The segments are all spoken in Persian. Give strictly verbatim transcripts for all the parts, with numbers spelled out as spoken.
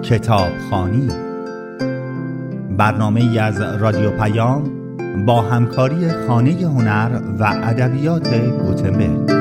کتابخوانی، برنامه‌ای از رادیو پیام با همکاری خانه هنر و ادبیات گوتنبرگ.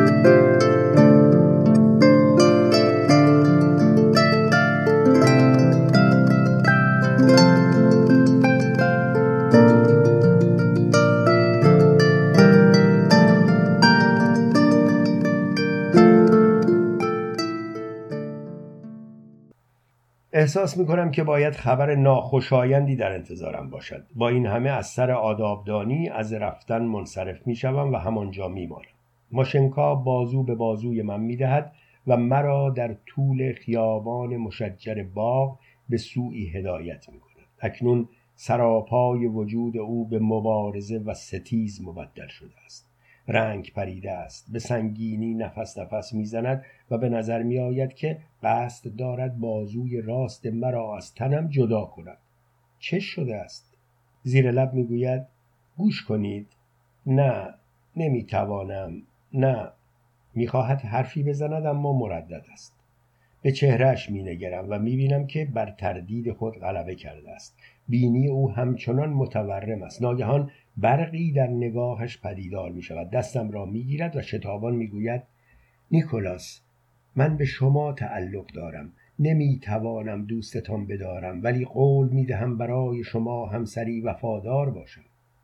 احساس میکنم که باید خبر ناخوشایندی در انتظارم باشد. با این همه از سر آدابدانی از رفتن منصرف میشوم و همانجا میمانم. ماشنکا بازو به بازوی من میدهد و مرا در طول خیابان مشجر باغ به سوی هدایت میکند. اکنون سراپای وجود او به مبارزه و ستیز مبدل شده است. رنگ پریده است، به سنگینی نفس نفس میزند و به نظر می آید که قصد دارد بازوی راست مرا از تنم جدا کند. چه شده است؟ زیر لب می گوید گوش کنید. نه، نمی توانم. نه. می خواهد حرفی بزند اما مردد است. به چهرهش می نگرم و می بینم که بر تردید خود غلبه کرده است. بینی او همچنان متورم است. ناگهان برقی در نگاهش پدیدار می شود. دستم را می گیرد و شتابان می گوید نیکولاس، من به شما تعلق دارم. نمی توانم دوستتان بدارم، ولی قول می دهم برای شما همسری وفادار باشم.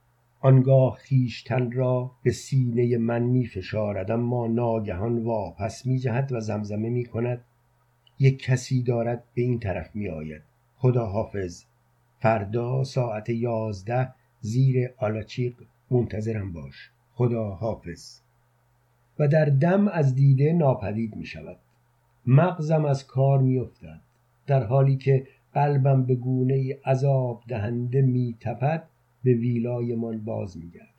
آنگاه خیشتن را به سینه من می فشارد، اما ناگهان واپس می جهد و زمزمه می کند یک کسی دارد به این طرف می آید. خدا حافظ. فردا ساعت یازده زیر آلاچیق منتظرم باش. خدا حافظ. و در دم از دیده ناپدید می شود. مغزم از کار می افتد. در حالی که قلبم به گونه عذاب دهنده می تپد به ویلای من باز می گردم.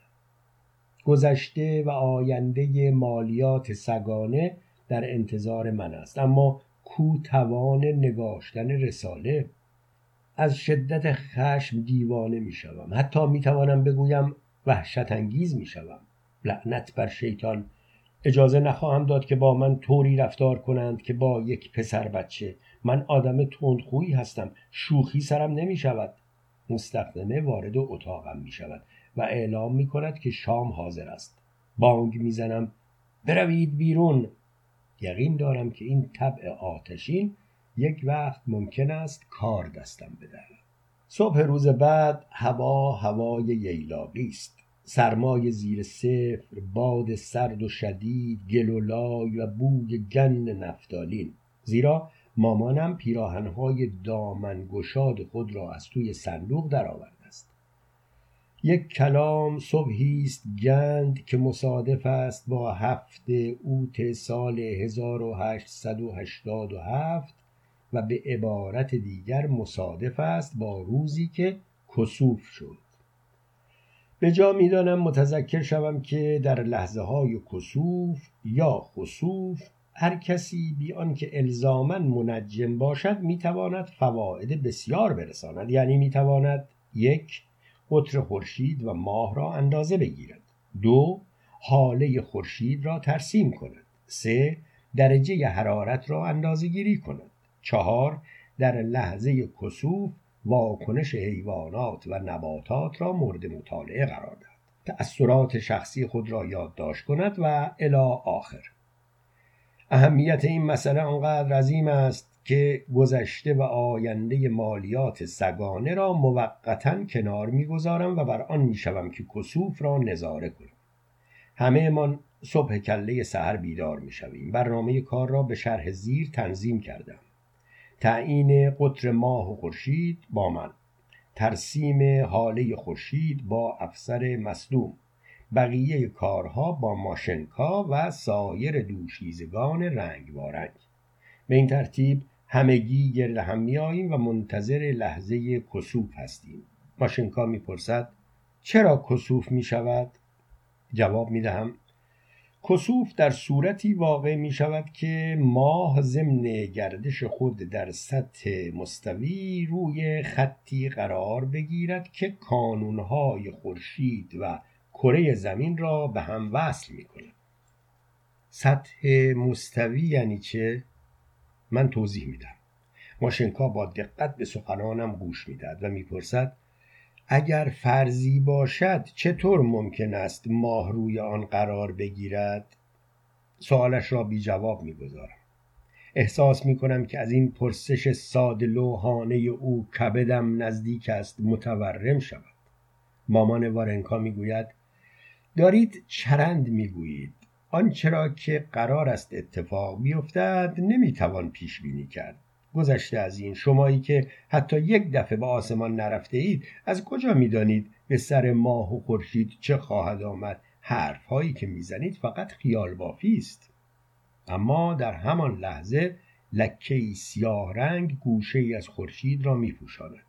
گذشته و آینده مالیات سگانه در انتظار من است، اما کو توان نگاشتن رساله؟ از شدت خشم دیوانه می شوم. حتی می توانم بگویم وحشت انگیز می شوم. لعنت بر شیطان. اجازه نخواهم داد که با من طوری رفتار کنند که با یک پسر بچه. من آدم تندخویی هستم. شوخی سرم نمی شود. مستخدمه وارد اتاقم می شود و اعلام می کند که شام حاضر است. بانگ می زنم بروید بیرون. یقین دارم که این طبع آتشین یک وقت ممکن است کار دستم بدهد. صبح روز بعد هوا هوای ییلاقی است. سرمای زیر صفر، باد سرد و شدید، گل و لای و بوی گند نفتالین. زیرا مامانم پیراهن‌های دامن گشاد خود را از توی صندوق درآورده است. یک کلام صبحی است گند که مصادف است با هفته اوت سال هزار و هشتصد و هشتاد و هفت و به عبارت دیگر مصادف است با روزی که کسوف شد. به جا می دانم متذکر شوم که در لحظه های کسوف یا خسوف هر کسی بی آنکه الزاماً منجم باشد می تواند فواید بسیار برساند. یعنی می تواند یک، قطر خورشید و ماه را اندازه بگیرد. دو، حاله خورشید را ترسیم کند. سه، درجه حرارت را اندازه گیری کند. چهار، در لحظه کسوف واکنش حیوانات و نباتات را مورد مطالعه قرار دهد. تأثیرات شخصی خود را یادداشت کند و الی آخر. اهمیت این مسئله آنقدر عظیم است که گذشته و آینده مالیات سگانه را موقتاً کنار می‌گذارم و بر آن می‌شوم که کسوف را نظاره کنم. همه من صبح کله سحر بیدار می‌شویم. برنامه کار را به شرح زیر تنظیم کردم. تعیین قطر ماه و خورشید با من، ترسیم حاله خورشید با افسر مصدوم، بقیه کارها با ماشنکا و سایر دوشیزگان رنگ وارنگ. به این ترتیب همگی گرد هم می آییم و منتظر لحظه کسوف هستیم. ماشنکا می پرسد چرا کسوف می شود؟ جواب می دهم کسوف در صورتی واقع می شود که ماه ضمن گردش خود در سطح مستوی روی خطی قرار بگیرد که کانونهای خورشید و کره زمین را به هم وصل می کند. سطح مستوی یعنی چه؟ من توضیح می دهم. ماشنکا با دقت به سخنانم گوش میدهد و میپرسد اگر فرضی باشد چطور ممکن است ماه روی آن قرار بگیرد؟ سوالش را بی جواب میگذارم. احساس میکنم که از این پرسش ساده لوحانه او کبدم نزدیک است متورم شود. مامان وارنکا میگوید دارید چرند میگویید. آنچه را که قرار است اتفاق بیفتد نمیتوان پیش بینی کرد. گذشته از این، شمایی که حتی یک دفعه به آسمان نرفته اید از کجا میدانید به سر ماه و خورشید چه خواهد آمد؟ حرف هایی که میزنید فقط خیال بافی است. اما در همان لحظه لکه‌ای سیاه رنگ گوشه‌ای از خورشید را میپوشاند.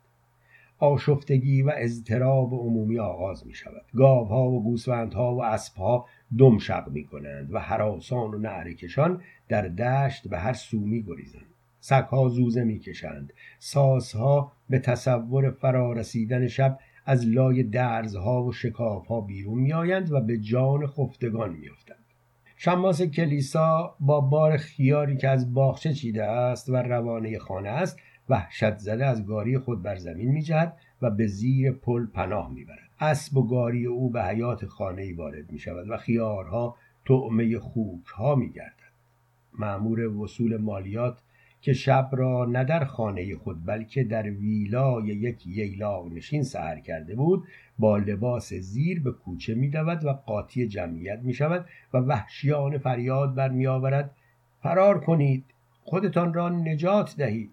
آشفتگی و اضطراب عمومی آغاز می شود. گاوها و گوسفندها و اسبها دم شق می کنند و هراسان و نعره‌کشان در دشت به هر سو می گریزند. سگها زوزه می کشند. سازها به تصور فرارسیدن شب از لای درزها و شکافها بیرون می آیند و به جان خفتگان می افتند. شماس کلیسا با بار خیاری که از باغچه چیده است و روانه خانه است وحشت زده از گاری خود بر زمین می جهد و به زیر پل پناه می برد. اسب و گاری او به حیات خانه‌ای وارد می شود و خیارها طعمه خوکها می گردد. مأمور وصول مالیات که شب را نه در خانه خود بلکه در ویلای یک ییلاق نشین سحر کرده بود با لباس زیر به کوچه می دود و قاطی جمعیت می شود و وحشیانه فریاد بر می آورد فرار کنید، خودتان را نجات دهید.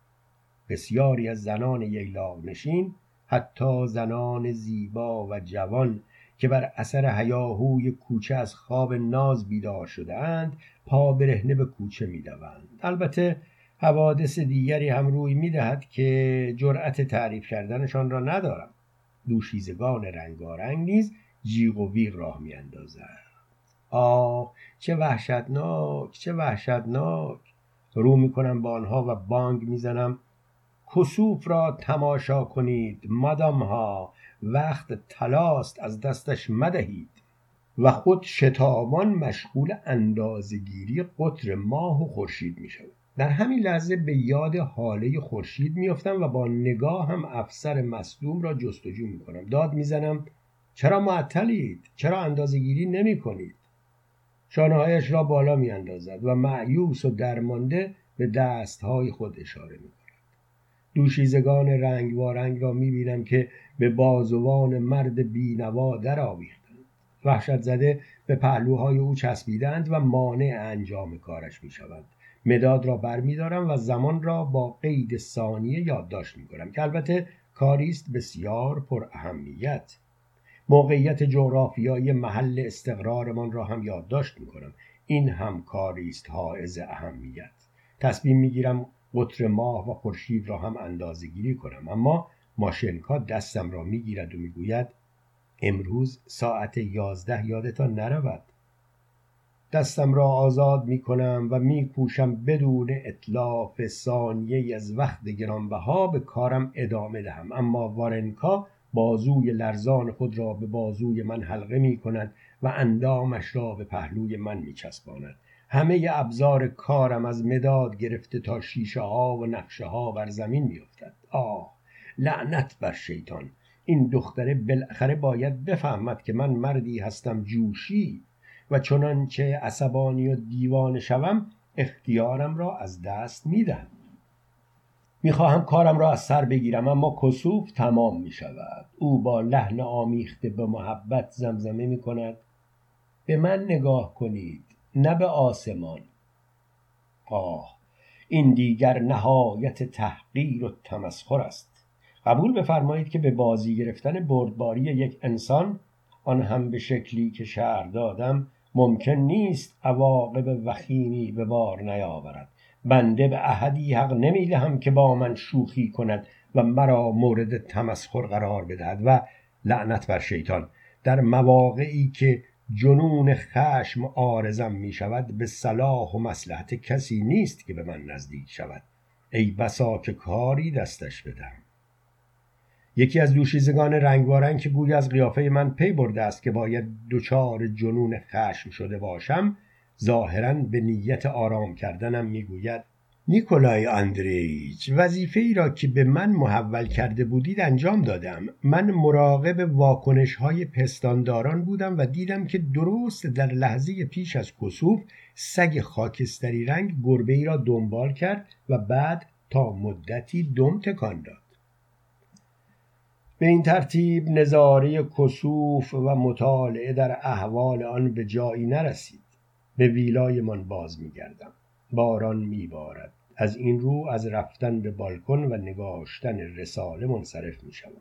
بسیاری از زنان ییلاق نشین، حتی زنان زیبا و جوان که بر اثر هیاهوی کوچه از خواب ناز بیدار شده اند پا برهنه به کوچه می دوند. البته حوادث دیگری هم روی می دهد که جرأت تعریف کردنشان را ندارم. دوشیزگان رنگارنگ نیز جیغ و ویغ راه می اندازند. آه چه وحشتناک، چه وحشتناک. رو می کنم با آنها و بانگ می زنم کسوف را تماشا کنید مادام ها، وقت طلاست از دستش مدهید. و خود شتابان مشغول اندازه‌گیری قطر ماه و خورشید می شود. در همین لحظه به یاد حاله خورشید می افتم و با نگاه هم افسر مصدوم را جستجو می کنم. داد می زنم چرا معطلید؟ چرا اندازه‌گیری نمی کنید؟ شانه‌هایش را بالا می اندازد و مایوس و درمانده به دستهای خود اشاره می کند. دوشیزگان رنگ وارنگ را می بینم که به بازوان مرد بینوا در آویختند. وحشت زده به پهلوهای او چسبیدند و مانع انجام کارش می شوند. مداد را بر می دارم و زمان را با قید ثانیه یادداشت می کنم که البته کاریست بسیار پر اهمیت. موقعیت جغرافیایی محل استقرارمان را هم یادداشت می کنم. این هم کاریست حائز اهمیت. تصمیم می گیرم قطر ماه و خورشید را هم اندازه گیری کنم، اما ماشنکا دستم را می گیرد و می گوید امروز ساعت یازده یادتان نرود. دستم را آزاد می کنم و می کوشم بدون اتلاف ثانیه از وقت گرانبها به کارم ادامه دهم، اما وارنکا بازوی لرزان خود را به بازوی من حلقه می کند و اندامش را به پهلوی من می چسباند. همه ابزار کارم از مداد گرفته تا شیشه ها و نقشه ها بر زمین می افتد. آه لعنت بر شیطان. این دختره بالاخره باید بفهمد که من مردی هستم جوشی و چنانچه عصبانی و دیوانه شوم اختیارم را از دست میدم. میخواهم کارم را از سر بگیرم اما کسوف تمام میشود. او با لحن آمیخته به محبت زمزمه میکند به من نگاه کنید، نه به آسمان. آه این دیگر نهایت تحقیر و تمسخر است. قبول بفرمایید که به بازی گرفتن بردباری یک انسان، آن هم به شکلی که شرح دادم، ممکن نیست عواقب وخیمی به بار نیاورد. بنده به احدی حق نمی دهم که با من شوخی کند و مرا مورد تمسخر قرار بدهد و لعنت بر شیطان. در مواقعی که جنون خشم عارضم می شود به صلاح و مصلحت کسی نیست که به من نزدیک شود. ای بسا که کاری دستش بدم. یکی از دوشیزگان رنگوارنگ که گویا از قیافه من پی برده است که باید دچار جنون خشم شده باشم، ظاهراً به نیت آرام کردنم میگوید نیکولای آندریچ، وظیفه ای را که به من محول کرده بودید انجام دادم. من مراقب واکنش های پستانداران بودم و دیدم که درست در لحظه پیش از کسوف سگ خاکستری رنگ گربه ای را دنبال کرد و بعد تا مدتی دم تکان داد. به این ترتیب نظاره کسوف و مطالعه در احوال آن به جایی نرسید. به ویلایمان باز می‌گردم. باران می‌بارد. از این رو از رفتن به بالکن و نگاشتن رساله منصرف می‌شوم.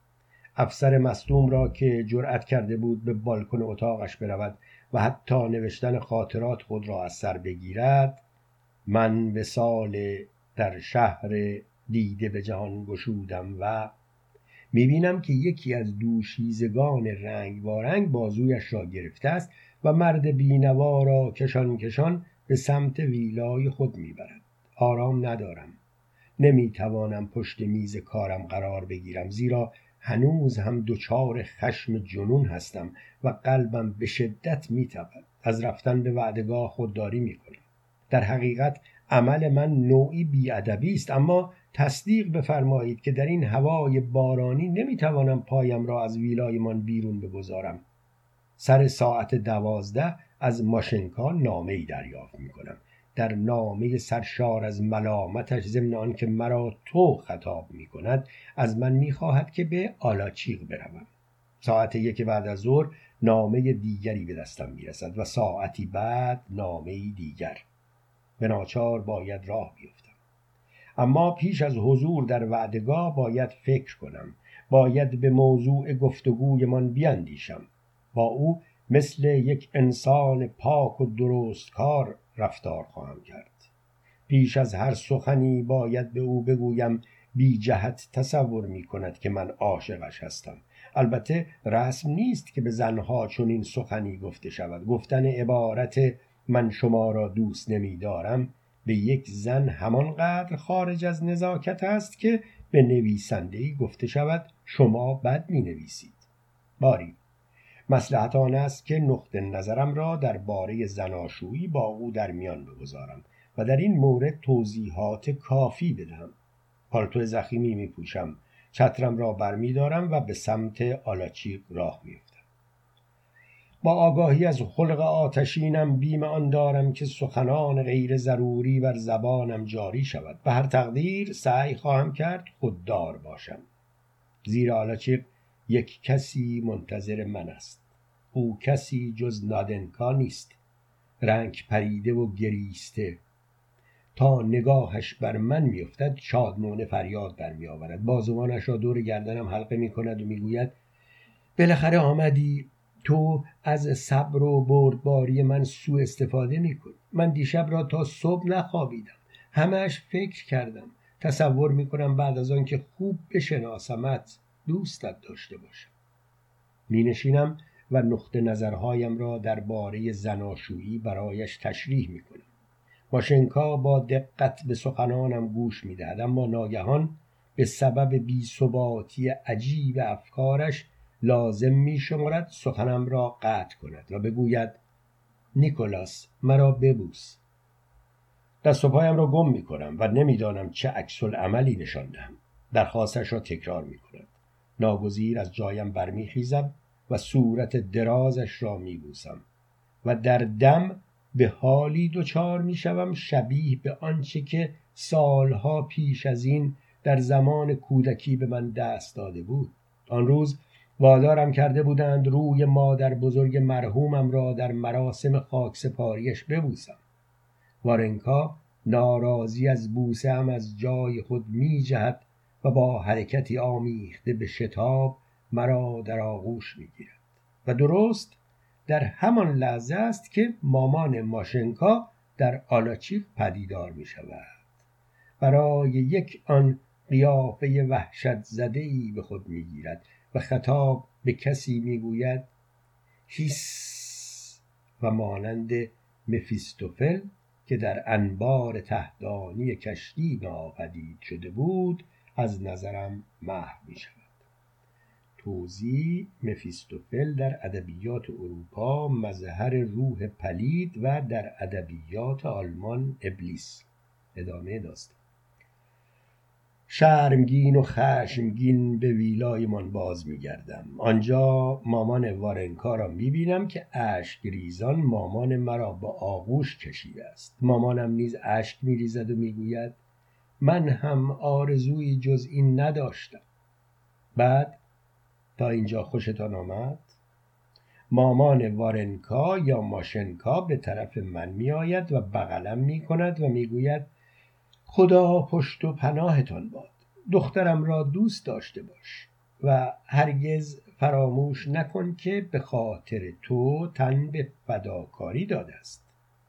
افسر مصدوم را که جرأت کرده بود به بالکن اتاقش برود و حتی نوشتن خاطرات خود را از سر بگیرد، من به سال در شهر دیده به جهان گشودم و می‌بینم که یکی از دوشیزگان رنگ وارنگ بازویش را گرفته است و مرد بینوا را کشان کشان به سمت ویلای خود میبرد. آرام ندارم. نمیتوانم پشت میز کارم قرار بگیرم، زیرا هنوز هم دچار خشم جنون هستم و قلبم به شدت میتپد. از رفتن به وعدگاه خودداری میکنم. در حقیقت عمل من نوعی بی‌ادبی است، اما تصدیق بفرمایید که در این هوای بارانی نمیتوانم پایم را از ویلایمان بیرون بگذارم. سر ساعت دوازده از ماشنکا نامه‌ای دریافت می‌کنم. در نامه سرشار از ملامتش ضمن آن که مرا تو خطاب می‌کند از من می‌خواهد که به آلاچیق بروم. ساعت یک بعد از ظهر نامه دیگری به دستم می‌رسد و ساعتی بعد نامه‌ای دیگر. به ناچار باید راه بیفتم. اما پیش از حضور در وعدگاه باید فکر کنم. باید به موضوع گفتگویمان بیاندیشم. با او مثل یک انسان پاک و درستکار رفتار خواهم کرد. پیش از هر سخنی باید به او بگویم بی جهت تصور می کند که من عاشقش هستم. البته رسم نیست که به زنها چنین سخنی گفته شود. گفتن عبارت من شما را دوست نمی دارم به یک زن همانقدر خارج از نزاکت است که به نویسنده‌ای گفته شود شما بد می نویسید. باری مصلحت آن است که نقطه نظرم را درباره زناشویی با او در میان بگذارم و در این مورد توضیحات کافی بدهم. پالتو ضخیمی می پوشم، چترم را برمی دارم و به سمت آلاچیق راه می افتم. با آگاهی از خلق آتشینم بیم آن دارم که سخنان غیر ضروری بر زبانم جاری شود. به هر تقدیر سعی خواهم کرد خوددار باشم، زیرا آلاچیق یک کسی منتظر من است. او کسی جز نادنکا نیست، رنگ پریده و گریسته. تا نگاهش بر من میافتد شادمانه فریاد برمی آورد. بازوانش را دور گردنم حلقه می کند و میگوید بالاخره آمدی. تو از صبر و بردباری من سوء استفاده می کنی. من دیشب را تا صبح نخوابیدم. همه‌اش فکر کردم. تصور می کنم بعد از آن که خوب بشناسمت دوستت داشته باشم. می نشینم و نقطه نظرهایم را درباره زناشویی برایش تشریح می کنم. ماشنکا با دقت به سخنانم گوش می دهد، اما ناگهان به سبب بی‌ثباتی عجیب افکارش لازم می شمرد سخنم را قطع کند و بگوید نیکولاس مرا ببوس. دست و پایم را گم می کنم و نمیدانم چه عکس العملی نشان دهم. درخواستش را تکرار می کند. ناگزیر از جایم برمی خیزم و صورت درازش را می بوسم و در دم به حالی دچار می شوم شبیه به آنچه که سالها پیش از این در زمان کودکی به من دست داده بود. آن روز وادارم کرده بودند روی مادر بزرگ مرحومم را در مراسم خاکسپاریش ببوسم. وارنکا ناراضی از بوسه ام از جای خود می جهد و با حرکتی آمیخته به شتاب مرا در آغوش می گیرد و درست در همان لحظه است که مامان ماشنکا در آلاچیق پدیدار می شود. برای یک آن قیافه وحشت زده‌ای به خود می گیرد و خطاب به کسی می گوید هیس و مانند مفیستوفل که در انبار تهدانی کشتی ناپدید شده بود از نظرم محو می شود. توضیح: مفیستوفل در ادبیات اروپا مظهر روح پلید و در ادبیات آلمان ابلیس. ادامه داستان. شرمگین و خشمگین به ویلایمان باز می‌گردم. آنجا مامان وارنکا را می‌بینم که اشک ریزان مامان مرا با آغوش کشیده است. مامانم نیز اشک می‌ریزد و می‌گوید من هم آرزویی جز این نداشتم. بعد تا اینجا خوشتان آمد؟ مامان وارنکا یا ماشنکا به طرف من می‌آید و بغلم می‌کند و می‌گوید خدا پشت و پناهتان باد. دخترم را دوست داشته باش و هرگز فراموش نکن که به خاطر تو تن به فداکاری داده است.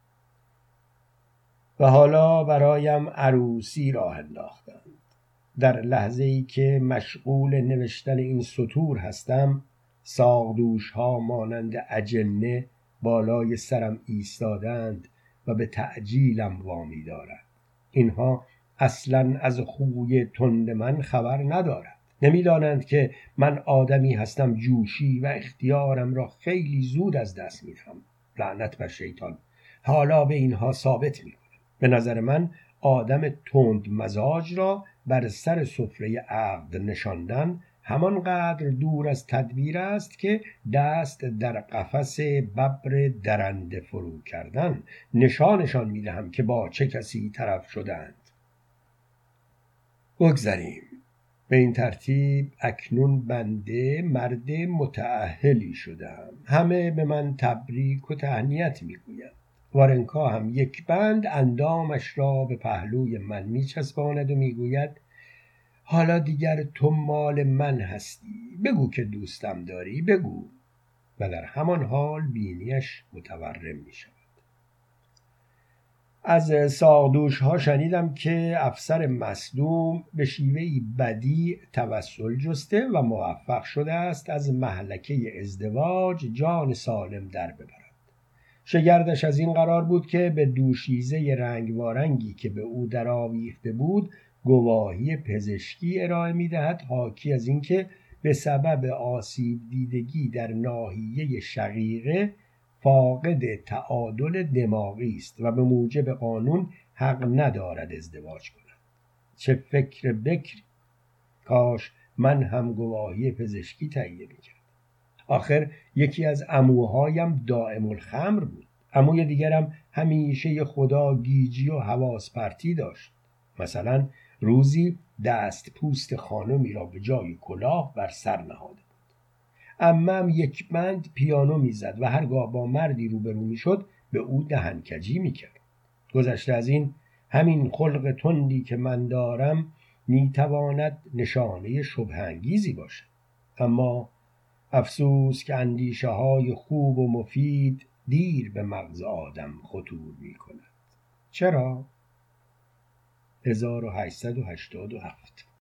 و حالا برایم عروسی راه انداختند. در لحظه‌ای که مشغول نوشتن این سطور هستم، ساقدوش ها مانند اجنه بالای سرم ایستادند و به تعجیلم وامی دارند. اینها اصلاً از خوی تند من خبر ندارند. نمی‌دانند که من آدمی هستم جوشی و اختیارم را خیلی زود از دست می‌دهم. لعنت بر شیطان. حالا به اینها ثابت می‌کنم. به نظر من آدم تند مزاج را بر سر سفره عقد نشاندن همانقدر دور از تدبیر است که دست در قفس ببر درنده فرو کردن. نشانشان میدهم که با چه کسی طرف شدند. بگذریم. به این ترتیب اکنون بنده مرد متأهلی شدم. همه به من تبریک و تهنیت میگویند. وارنکا هم یک بند اندامش را به پهلوی من میچسباند و میگوید حالا دیگر تو مال من هستی. بگو که دوستم داری، بگو. و در همان حال بینیش متورم می شود. از ساقدوش ها شنیدم که افسر مصدوم به شیوهی بدیع توسل جسته و موفق شده است از مهلکه ازدواج جان سالم در ببرد. شگردش از این قرار بود که به دوشیزه رنگ وارنگی که به او در آویخته بود گواهی پزشکی ارائه می‌دهد حاکی از اینکه به سبب آسیب دیدگی در ناحیه شقیقه فاقد تعادل دماغی است و به موجب قانون حق ندارد ازدواج کند. چه فکر بکری! کاش من هم گواهی پزشکی تهیه می‌کردم. آخر یکی از عموهایم دائم الخمر بود. عموی دیگرم همیشه خدا گیجی و حواس پرتی داشت. مثلا روزی دست پوست خانمی را به جای کلاه بر سر نهاده بود. عمم یک بند پیانو میزد و هرگاه با مردی روبرو میشد به او دهنکجی میکرد. گذشته از این، همین خلق تندی که من دارم میتواند نشانه شبه انگیزی باشد. اما افسوس که اندیشه های خوب و مفید دیر به مغز آدم خطور می کند. چرا؟ هزار و هشتصد و هشتاد و هفت